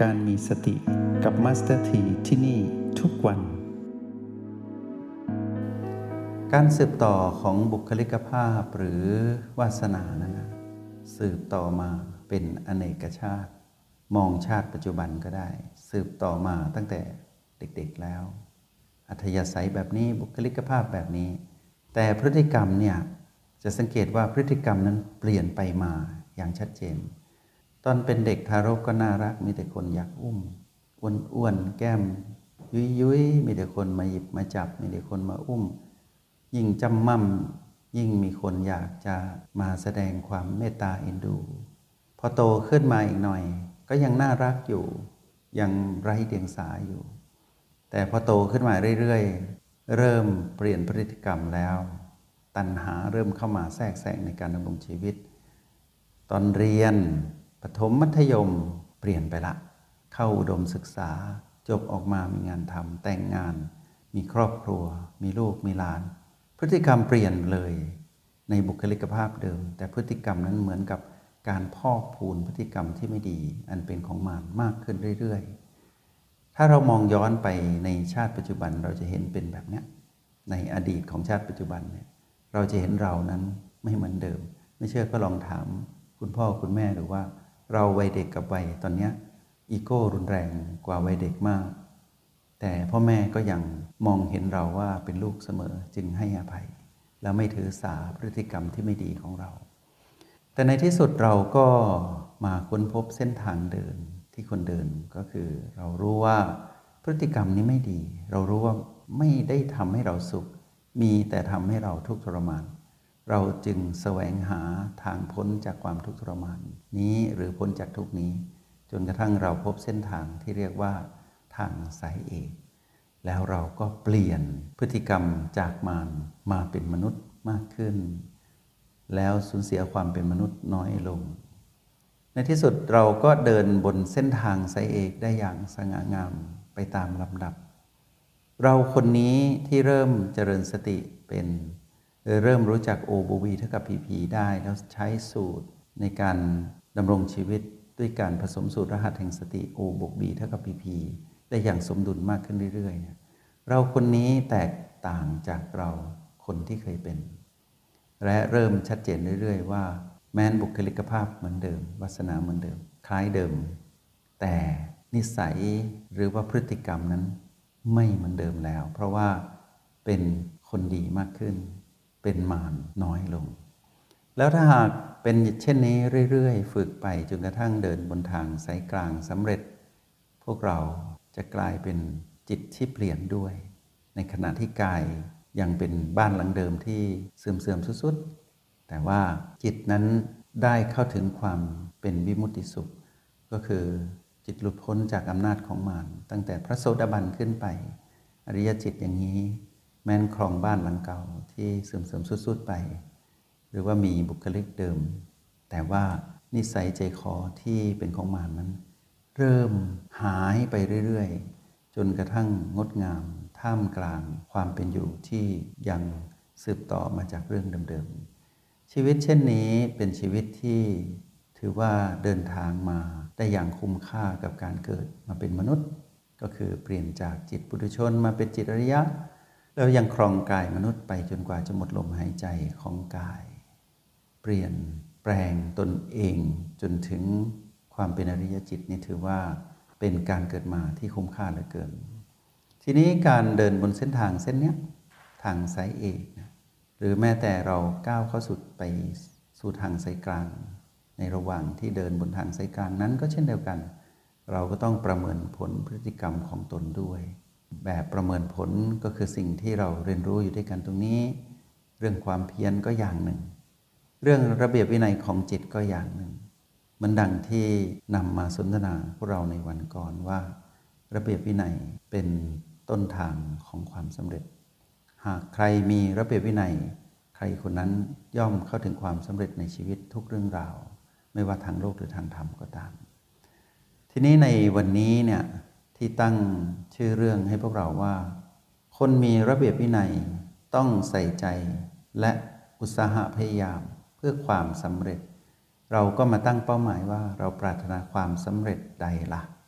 การมีสติกับมาสเตอร์ทีที่นี่ทุกวันการสืบต่อของบุคลิกภาพหรือวาสนานั้นนะสืบต่อมาเป็นอเนกชาติมองชาติปัจจุบันก็ได้สืบต่อมาตั้งแต่เด็กๆแล้วอัธยาศัยแบบนี้บุคลิกภาพแบบนี้แต่พฤติกรรมเนี่ยจะสังเกตว่าพฤติกรรมนั้นเปลี่ยนไปมาอย่างชัดเจนตอนเป็นเด็กทารกก็น่ารักมีแต่คนอยากอุ้มอ้วนๆแก้มยุ้ยๆมีแต่คนมาหยิบมาจับมีแต่คนมาอุ้มยิ่งจำม่ำยิ่งมีคนอยากจะมาแสดงความเมตตาเอ็นดูพอโตขึ้นมาอีกหน่อยก็ยังน่ารักอยู่ยังไร้เดียงสาอยู่แต่พอโตขึ้นมาเรื่อยๆเริ่มเปลี่ยนพฤติกรรมแล้วตัณหาเริ่มเข้ามาแทรกแซงในการดำรงชีวิตตอนเรียนประถมมัธยมเปลี่ยนไปละเข้าอุดมศึกษาจบออกมามีงานทำแต่งงานมีครอบครัวมีลูกมีหลานพฤติกรรมเปลี่ยนเลยในบุคลิกภาพเดิมแต่พฤติกรรมนั้นเหมือนกับการพอกพูนพฤติกรรมที่ไม่ดีอันเป็นของมารมากขึ้นเรื่อยๆถ้าเรามองย้อนไปในชาติปัจจุบันเราจะเห็นเป็นแบบนี้ในอดีตของชาติปัจจุบันเนี่ยเราจะเห็นเรานั้นไม่เหมือนเดิมไม่เชื่อก็ลองถามคุณพ่อคุณแม่ดูว่าเราวัยเด็กกับวัยตอนนี้อีโก้รุนแรงกว่าวัยเด็กมากแต่พ่อแม่ก็ยังมองเห็นเราว่าเป็นลูกเสมอจึงให้อภัยแล้วไม่ถือสาพฤติกรรมที่ไม่ดีของเราแต่ในที่สุดเราก็มาค้นพบเส้นทางเดินที่คนเดินก็คือเรารู้ว่าพฤติกรรมนี้ไม่ดีเรารู้ว่าไม่ได้ทำให้เราสุขมีแต่ทำให้เราทุกข์ทรมานเราจึงแสวงหาทางพ้นจากความทุกข์ทรมานนี้หรือพ้นจากทุกข์นี้จนกระทั่งเราพบเส้นทางที่เรียกว่าทางสายเอกแล้วเราก็เปลี่ยนพฤติกรรมจากมารมาเป็นมนุษย์มากขึ้นแล้วสูญเสียความเป็นมนุษย์น้อยลงในที่สุดเราก็เดินบนเส้นทางสายเอกได้อย่างสง่างามไปตามลำดับเราคนนี้ที่เริ่มเจริญสติเป็นเริ่มรู้จัก O บวก V เท่ากับ PP ได้แล้วใช้สูตรในการดำรงชีวิตด้วยการผสมสูตรรหัสแห่งสติ O บวก B เท่ากับ PP ได้อย่างสมดุลมากขึ้นเรื่อยๆเราคนนี้แตกต่างจากเราคนที่เคยเป็นและเริ่มชัดเจนเรื่อยๆว่าแม้นบุคลิกภาพเหมือนเดิมวาสนาเหมือนเดิมคล้ายเดิมแต่นิสัยหรือว่าพฤติกรรมนั้นไม่เหมือนเดิมแล้วเพราะว่าเป็นคนดีมากขึ้นเป็นมารน้อยลงแล้วถ้าหากเป็นเช่นนี้เรื่อยๆฝึกไปจนกระทั่งเดินบนทางสายกลางสำเร็จพวกเราจะกลายเป็นจิตที่เปลี่ยนด้วยในขณะที่กายยังเป็นบ้านหลังเดิมที่เสื่อมๆสุดๆแต่ว่าจิตนั้นได้เข้าถึงความเป็นวิมุตติสุขก็คือจิตหลุดพ้นจากอำนาจของมารตั้งแต่พระโสดาบันขึ้นไปอริยจิตอย่างนี้แม้นครองบ้านหลังเก่าที่เสื่อมๆสุดๆไปหรือว่ามีบุคลิกเดิมแต่ว่านิสัยใจคอที่เป็นของมารนั้นเริ่มหายไปเรื่อยๆจนกระทั่งงดงามท่ามกลางความเป็นอยู่ที่ยังสืบต่อมาจากเรื่องเดิมๆชีวิตเช่นนี้เป็นชีวิตที่ถือว่าเดินทางมาได้อย่างคุ้มค่ากับการเกิดมาเป็นมนุษย์ก็คือเปลี่ยนจากจิตปุถุชนมาเป็นจิตอริยะแล้วยังครองกายมนุษย์ไปจนกว่าจะหมดลมหายใจของกายเปลี่ยนแปลงตนเองจนถึงความเป็นอริยจิตนี่ถือว่าเป็นการเกิดมาที่คุ้มค่าเหลือเกินทีนี้การเดินบนเส้นทางเส้นนี้ทางสายเอกหรือแม้แต่เราก้าวเข้าสู่ไปสู่ทางสายกลางในระหว่างที่เดินบนทางสายกลางนั้นก็เช่นเดียวกันเราก็ต้องประเมินผลพฤติกรรมของตนด้วยแบบประเมินผลก็คือสิ่งที่เราเรียนรู้อยู่ด้วยกันตรงนี้เรื่องความเพียรก็อย่างหนึ่งเรื่องระเบียบวินัยของจิตก็อย่างหนึ่งมันดังที่นำมาสนทนาพวกเราในวันก่อนว่าระเบียบวินัยเป็นต้นทางของความสำเร็จหากใครมีระเบียบวินัยใครคนนั้นย่อมเข้าถึงความสำเร็จในชีวิตทุกเรื่องราวไม่ว่าทางโลกหรือทางธรรมก็ตามทีนี้ในวันนี้เนี่ยที่ตั้งชื่อเรื่องให้พวกเราว่าคนมีระเบียบวินัยต้องใส่ใจและอุตสาหะพยายามเพื่อความสำเร็จเราก็มาตั้งเป้าหมายว่าเราปรารถนาความสำเร็จใดล่ะ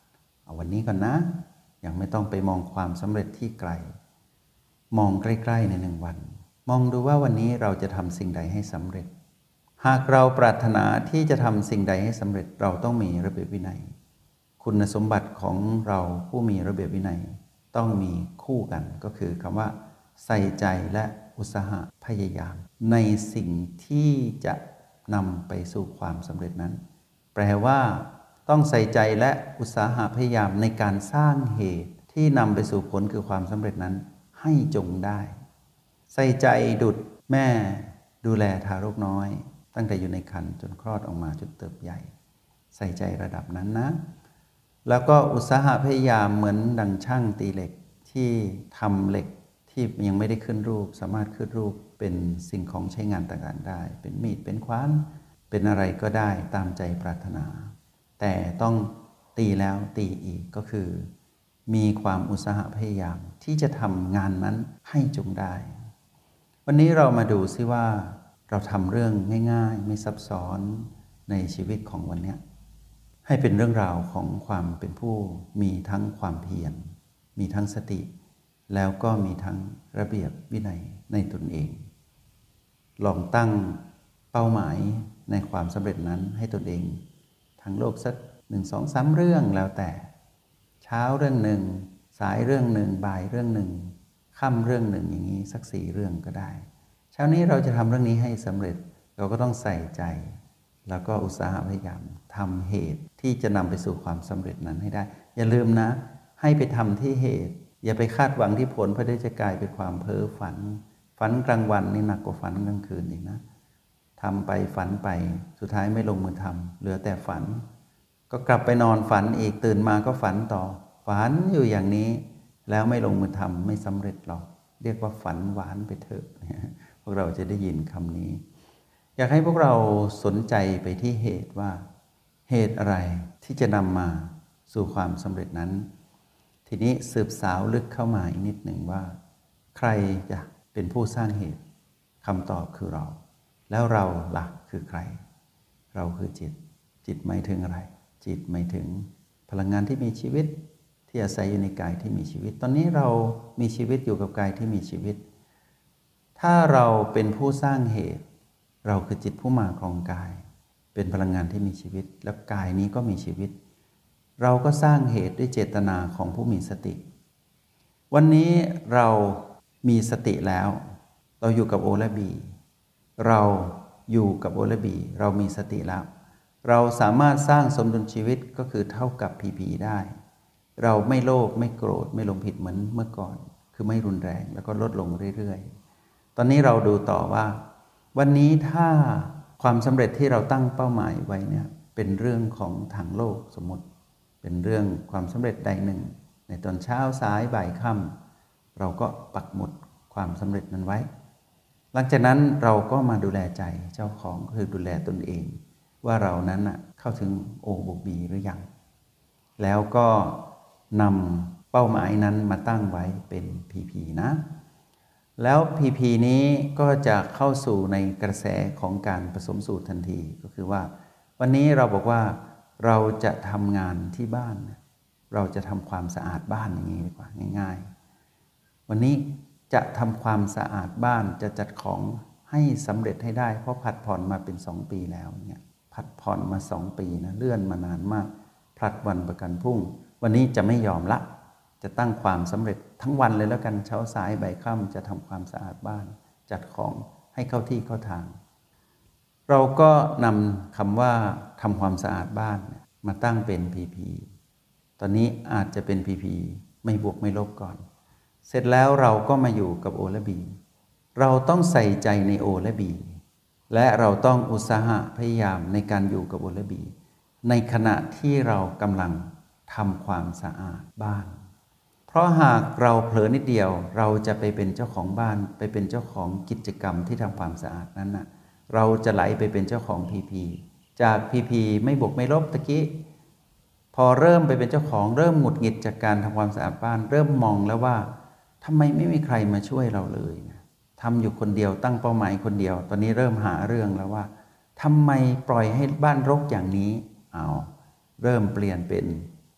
เอาวันนี้ก่อนนะยังไม่ต้องไปมองความสำเร็จที่ไกลมองใกล้ๆใน1 วันมองดูว่าวันนี้เราจะทำสิ่งใดให้สำเร็จหากเราปรารถนาที่จะทำสิ่งใดให้สำเร็จเราต้องมีระเบียบวินัยคุณสมบัติของเราผู้มีระเบียบวินัยต้องมีคู่กันก็คือคำว่าใส่ใจและอุตสาหะพยายามในสิ่งที่จะนำไปสู่ความสำเร็จนั้นแปลว่าต้องใส่ใจและอุตสาหะพยายามในการสร้างเหตุที่นำไปสู่ผลคือความสำเร็จนั้นให้จงได้ใส่ใจดุจแม่ดูแลทารกน้อยตั้งแต่อยู่ในครรภ์จนคลอดออกมาจนเติบใหญ่ใส่ใจระดับนั้นนะแล้วก็อุตสาหะพยายามเหมือนดังช่างตีเหล็กที่ทำเหล็กที่ยังไม่ได้ขึ้นรูปสามารถขึ้นรูปเป็นสิ่งของใช้งานต่างๆได้เป็นมีดเป็นขวานเป็นอะไรก็ได้ตามใจปรารถนาแต่ต้องตีแล้วตีอีกก็คือมีความอุตสาหะพยายามที่จะทำงานนั้นให้จงได้วันนี้เรามาดูซิว่าเราทำเรื่องง่ายๆไม่ซับซ้อนในชีวิตของวันนี้ให้เป็นเรื่องราวของความเป็นผู้มีทั้งความเพียรมีทั้งสติแล้วก็มีทั้งระเบียบวินัยในตนเองลองตั้งเป้าหมายในความสำเร็จนั้นให้ตนเองทั้งโลกสัก1 2 3 เรื่องแล้วแต่เช้าเรื่องหนึ่งสายเรื่องหนึ่งบ่ายเรื่องหนึ่งค่ำเรื่องหนึ่งอย่างนี้สัก4 เรื่องก็ได้เช้านี้เราจะทำเรื่องนี้ให้สำเร็จเราก็ต้องใส่ใจแล้วก็อุตสาหะพยายามทำเหตุที่จะนำไปสู่ความสำเร็จนั้นให้ได้อย่าลืมนะให้ไปทำที่เหตุอย่าไปคาดหวังที่ผลเพราะได้จะกลายเป็นความเพ้อฝันกลางวันนี่หนักกว่าฝันกลางคืนอีกนะทำไปฝันไปสุดท้ายไม่ลงมือทำเหลือแต่ฝันก็กลับไปนอนฝันอีกตื่นมาก็ฝันต่อฝันอยู่อย่างนี้แล้วไม่ลงมือทำไม่สำเร็จหรอกเรียกว่าฝันหวานไปเถอะพวกเราจะได้ยินคำนี้อยากให้พวกเราสนใจไปที่เหตุว่าเหตุอะไรที่จะนำมาสู่ความสำเร็จนั้นทีนี้สืบสาวลึกเข้ามาอีกนิดหนึ่งว่าใครจะเป็นผู้สร้างเหตุคำตอบคือเราแล้วเราล่ะคือใครเราคือจิตหมายถึงอะไรจิตหมายถึงพลังงานที่มีชีวิตที่อาศัยอยู่ในกายที่มีชีวิตตอนนี้เรามีชีวิตอยู่กับกายที่มีชีวิตถ้าเราเป็นผู้สร้างเหตุเราคือจิตผู้มาครองกายเป็นพลังงานที่มีชีวิตแล้วกายนี้ก็มีชีวิตเราก็สร้างเหตุด้วยเจตนาของผู้มีสติวันนี้เรามีสติแล้วเราอยู่กับโอและบีเราอยู่กับโอและบีเรามีสติแล้วเราสามารถสร้างสมดุลชีวิตก็คือเท่ากับพีพีได้เราไม่โลภไม่โกรธไม่หลงผิดเหมือนเมื่อก่อนคือไม่รุนแรงแล้วก็ลดลงเรื่อยๆตอนนี้เราดูต่อว่าวันนี้ถ้าความสำเร็จที่เราตั้งเป้าหมายไว้เนี่ยเป็นเรื่องของทางโลกสมมติเป็นเรื่องความสำเร็จใดหนึ่งในตอนเช้าสายบ่ายค่ำเราก็ปักหมุดความสำเร็จนั้นไว้หลังจากนั้นเราก็มาดูแลใจเจ้าของคือดูแลตนเองว่าเรานั้นเข้าถึงโอบวกบีหรือยังแล้วก็นำเป้าหมายนั้นมาตั้งไว้เป็นพีพีนะแล้วพีพีนี้ก็จะเข้าสู่ในกระแสของการผสมสูตรทันทีก็คือว่าวันนี้เราบอกว่าเราจะทำงานที่บ้านเราจะทำความสะอาดบ้านอย่างนี้ดีกว่าง่ายๆวันนี้จะทำความสะอาดบ้านจะจัดของให้สำเร็จให้ได้เพราะผัดผ่อนมาเป็น2 ปีแล้วเนี่ยผัดผ่อนมา2 ปีนะเลื่อนมานานมากผลัดวันประกันพรุ่งวันนี้จะไม่ยอมละจะตั้งความสำเร็จทั้งวันเลยแล้วกันเช้าสายบ่ายค่ำจะทำความสะอาดบ้านจัดของให้เข้าที่เข้าทางเราก็นำคำว่าทำความสะอาดบ้านมาตั้งเป็นพีพีตอนนี้อาจจะเป็นพีพีไม่บวกไม่ลบก่อนเสร็จแล้วเราก็มาอยู่กับโอและบีเราต้องใส่ใจในโอและบีและเราต้องอุตสาหะพยายามในการอยู่กับโอและบีในขณะที่เรากำลังทำความสะอาดบ้านเพราะหากเราเผลอนิดเดียวเราจะไปเป็นเจ้าของบ้านไปเป็นเจ้าของกิจกรรมที่ทำความสะอาดนั้นเราจะไหลไปเป็นเจ้าของพีพีจากพีพีไม่บวกไม่ลบตะกี้พอเริ่มไปเป็นเจ้าของเริ่มหงุดหงิดจากการทำความสะอาดบ้านเริ่มมองแล้วว่าทำไมไม่มีใครมาช่วยเราเลยทำอยู่คนเดียวตั้งเป้าหมายคนเดียวตอนนี้เริ่มหาเรื่องแล้วว่าทำไมปล่อยให้บ้านรกอย่างนี้เริ่มเปลี่ยนเป็น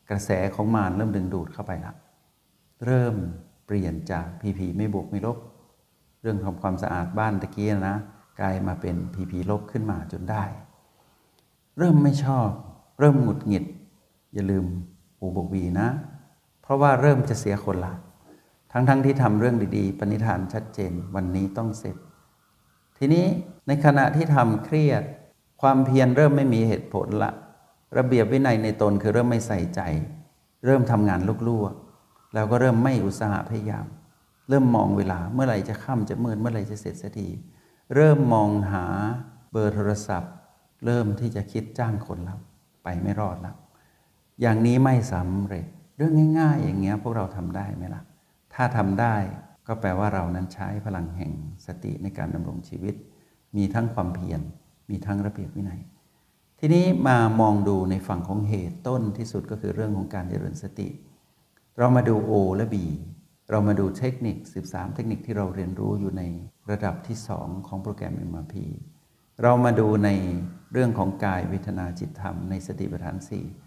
กระแสของมารเริ่มดึงดูดเข้าไปละเริ่มเปลี่ยนจากผีไม่บวกไม่ลบเรื่องทำความสะอาดบ้านตะกี้นะกลายมาเป็นผีลบขึ้นมาจนได้เริ่มไม่ชอบเริ่มหงุดหงิดอย่าลืมอูบกวีนะเพราะว่าเริ่มจะเสียคนละทั้งที่ทำเรื่องดีๆปณิธานชัดเจนวันนี้ต้องเสร็จทีนี้ในขณะที่ทำเครียดความเพียรเริ่มไม่มีเหตุผลละระเบียบวินัยในตนคือเริ่มไม่ใส่ใจเริ่มทำงานลุกๆแล้วก็เริ่มไม่อุตสาหะพยายามเริ่มมองเวลาเมื่อไหร่จะค่ำจะมืดเมื่อไหร่จะเสร็จสักทีเริ่มมองหาเบอร์โทรศัพท์เริ่มที่จะคิดจ้างคนแล้วไปไม่รอดแล้วอย่างนี้ไม่สำเร็จเรื่องง่ายๆอย่างเงี้ยพวกเราทำได้ไหมล่ะถ้าทำได้ก็แปลว่าเรานั้นใช้พลังแห่งสติในการดำรงชีวิตมีทั้งความเพียรมีทั้งระเบียบวินัยทีนี้มามองดูในฝั่งของเหตุต้นที่สุดก็คือเรื่องของการเจริญสติเรามาดู O และ B เรามาดูเทคนิค13เทคนิคที่เราเรียนรู้อยู่ในระดับที่2ของโปรแกรม MRP เรามาดูในเรื่องของกายเวทนาจิตธรรมในสติปัฏฐาน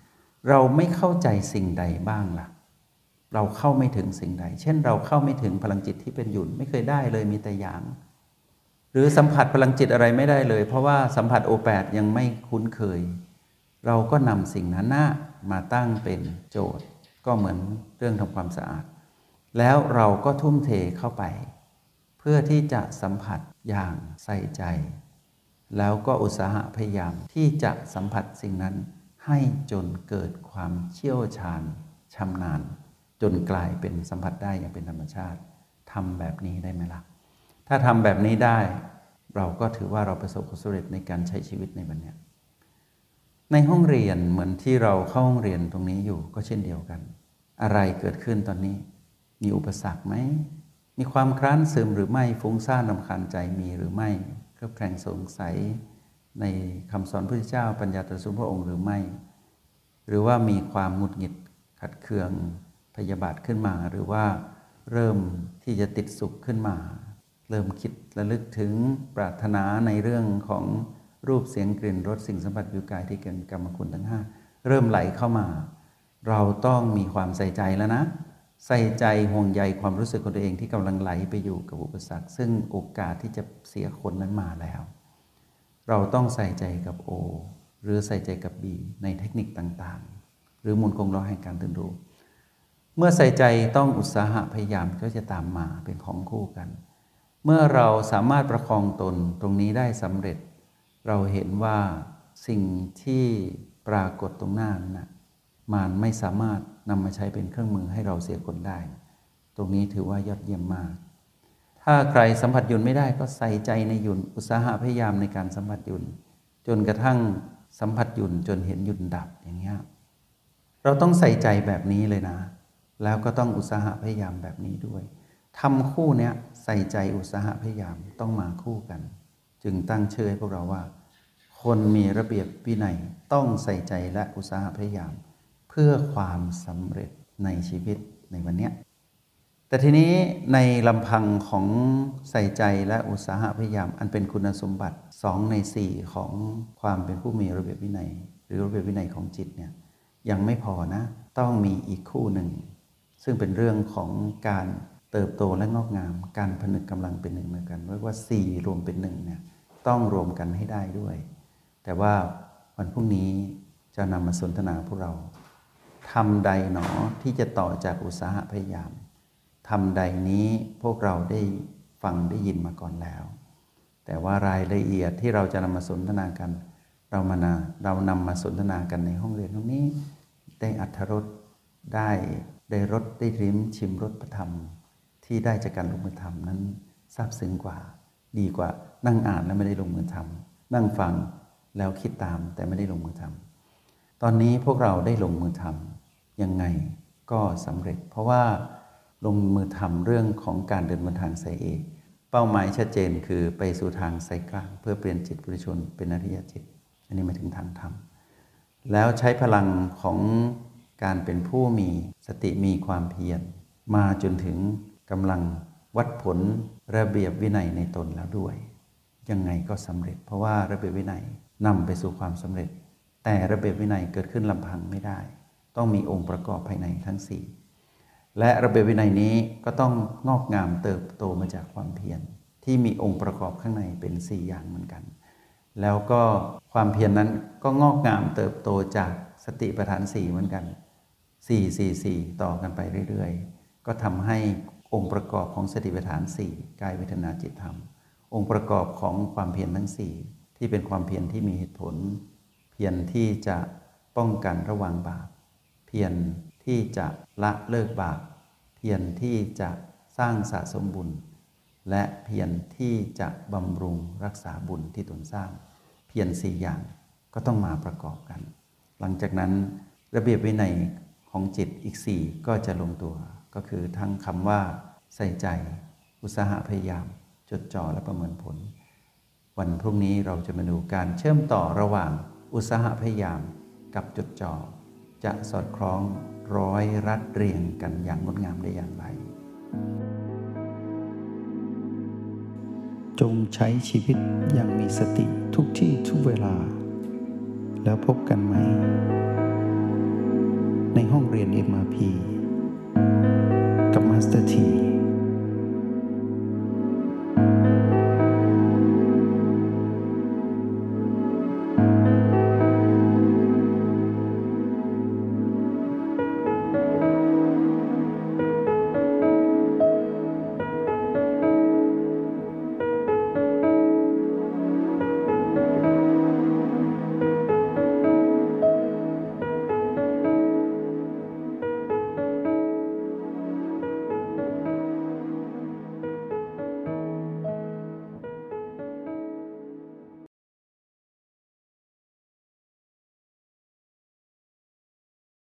4เราไม่เข้าใจสิ่งใดบ้างล่ะเราเข้าไม่ถึงสิ่งใดเช่นเราเข้าไม่ถึงพลังจิตที่เป็นหยุ่นไม่เคยได้เลยมีแต่หยางหรือสัมผัสพลังจิตอะไรไม่ได้เลยเพราะว่าสัมผัส O8 ยังไม่คุ้นเคยเราก็นำสิ่งนั้นมาตั้งเป็นโจทย์ก็เหมือนเรื่องทำความสะอาดแล้วเราก็ทุ่มเทเข้าไปเพื่อที่จะสัมผัสอย่างใส่ใจแล้วก็อุตสาหะพยายามที่จะสัมผัสสิ่งนั้นให้จนเกิดความเชี่ยวชาญชำนาญจนกลายเป็นสัมผัสได้อย่างเป็นธรรมชาติทำแบบนี้ได้ไหมล่ะถ้าทำแบบนี้ได้เราก็ถือว่าเราประสบความสำเร็จในการใช้ชีวิตในวันนี้ในห้องเรียนเหมือนที่เราเข้าห้องเรียนตรงนี้อยู่ก็เช่นเดียวกันอะไรเกิดขึ้นตอนนี้มีอุปสรรคไหมมีความคร้านซึมหรือไม่ฟุ้งซ่านรำคาญใจมีหรือไม่เครือบแคลงสงสัยในคำสอนพระพุทธเจ้าปัญญาตรัสรู้พระองค์หรือไม่หรือว่ามีความหงุดหงิดขัดเคืองพยาบาทขึ้นมาหรือว่าเริ่มที่จะติดสุขขึ้นมาเริ่มคิดระลึกถึงปรารถนาในเรื่องของรูปเสียงกลิ่นรสสิ่งสัมผัสผิวกายที่เกินกรรมคุณทั้ง5เริ่มไหลเข้ามาเราต้องมีความใส่ใจแล้วนะใส่ใจห่วงใยความรู้สึกของตัวเองที่กำลังไหลไปอยู่กับอุปสรรคซึ่งโอกาสที่จะเสียคนนั้นมาแล้วเราต้องใส่ใจกับ O หรือใส่ใจกับ B ในเทคนิคต่างๆหรือมูลกงล้อแห่งการตื่นรู้เมื่อใส่ใจต้องอุตสาหะพยายามก็จะตามมาเป็นของคู่กันเมื่อเราสามารถประคองตนตรงนี้ได้สำเร็จเราเห็นว่าสิ่งที่ปรากฏตรงหน้านั้นนะมันไม่สามารถนำมาใช้เป็นเครื่องมือให้เราเสียคนได้ตรงนี้ถือว่ายอดเยี่ยมมากถ้าใครสัมผัสหยุ่นไม่ได้ก็ใส่ใจในหยุ่นอุตสาหะพยายามในการสัมผัสหยุ่นจนกระทั่งสัมผัสหยุ่นจนเห็นหยุ่นดับอย่างเงี้ยเราต้องใส่ใจแบบนี้เลยนะแล้วก็ต้องอุตสาหะพยายามแบบนี้ด้วยทำคู่เนี้ยใส่ใจอุตสาหะพยายามต้องมาคู่กันจึงตั้งชื่อให้พวกเราว่าคนมีระเบียบวินัยต้องใส่ใจและอุตสาหะพยายามเพื่อความสำเร็จในชีวิตในวันนี้แต่ทีนี้ในลำพังของใส่ใจและอุตสาหะพยายามอันเป็นคุณสมบัติ2 ใน 4ของความเป็นผู้มีระเบียบวินัยหรือระเบียบวินัยของจิตเนี่ยยังไม่พอนะต้องมีอีกคู่หนึ่งซึ่งเป็นเรื่องของการเติบโตและงอกงามการผนึกกำลังเป็นหนึ่งเหมือนกันเรียกว่า4รวมเป็น1เนี่ยต้องรวมกันให้ได้ด้วยแต่ว่าวันพรุ่งนี้จะนำมาสนทนาพวกเราทำใดหนอที่จะต่อจากอุตสาหะพยายามทำใดนี้พวกเราได้ฟังได้ยินมาก่อนแล้วแต่ว่ารายละเอียดที่เราจะนำมาสนทนากันเรานำมาสนทนากันในห้องเรียนตรงนี้ได้อรรถรสได้รสได้ลิ้มชิมรสพระธรรมที่ได้จากการลงมือทำนั้นซาบซึ้งกว่าดีกว่านั่งอ่านแล้วไม่ได้ลงมือทำนั่งฟังแล้วคิดตามแต่ไม่ได้ลงมือทำตอนนี้พวกเราได้ลงมือทำยังไงก็สำเร็จเพราะว่าลงมือทำเรื่องของการเดินบนทางสายเอกเป้าหมายชัดเจนคือไปสู่ทางสายกลางเพื่อเปลี่ยนจิตปุถุชนเป็นอริยจิตอันนี้หมายถึงทางธรรมแล้วใช้พลังของการเป็นผู้มีสติมีความเพียรมาจนถึงกำลังวัดผลระเบียบวินัยในตนแล้วด้วยยังไงก็สำเร็จเพราะว่าระเบียบวินัยนำไปสู่ความสำเร็จแต่ระเบียบวินัยเกิดขึ้นลำพังไม่ได้ต้องมีองค์ประกอบภายในทั้ง4และระเบียบวินัยนี้ก็ต้องงอกงามเติบโตมาจากความเพียรที่มีองค์ประกอบข้างในเป็น4อย่างเหมือนกันแล้วก็ความเพียรนั้นก็งอกงามเติบโตจากสติปัฏฐาน4เหมือนกัน4 ต่อกันไปเรื่อยๆก็ทำให้องค์ประกอบของสติปัฏฐาน4กายเวทนาจิตธรรมองค์ประกอบของความเพียรทั้ง4ที่เป็นความเพียรที่มีเหตุผลเพียรที่จะป้องกันระวังบาปเพียรที่จะละเลิกบาปเพียรที่จะสร้างสะสมบุญและเพียรที่จะบำรุงรักษาบุญที่ตนสร้างเพียร4อย่างก็ต้องมาประกอบกันหลังจากนั้นระเบียบวินัยของจิตอีก4ก็จะลงตัวก็คือทั้งคำว่าใส่ใจอุตสาหะพยายามจดจ่อและประเมินผลวันพรุ่งนี้เราจะมาดูการเชื่อมต่อระหว่างอุตสาหะพยายามกับจดจ่อจะสอดคล้องร้อยรัดเรียงกันอย่างงดงามได้อย่างไรจงใช้ชีวิตอย่างมีสติทุกที่ทุกเวลาแล้วพบกันไหมในห้องเรียน MRP กับมาสเตอร์ที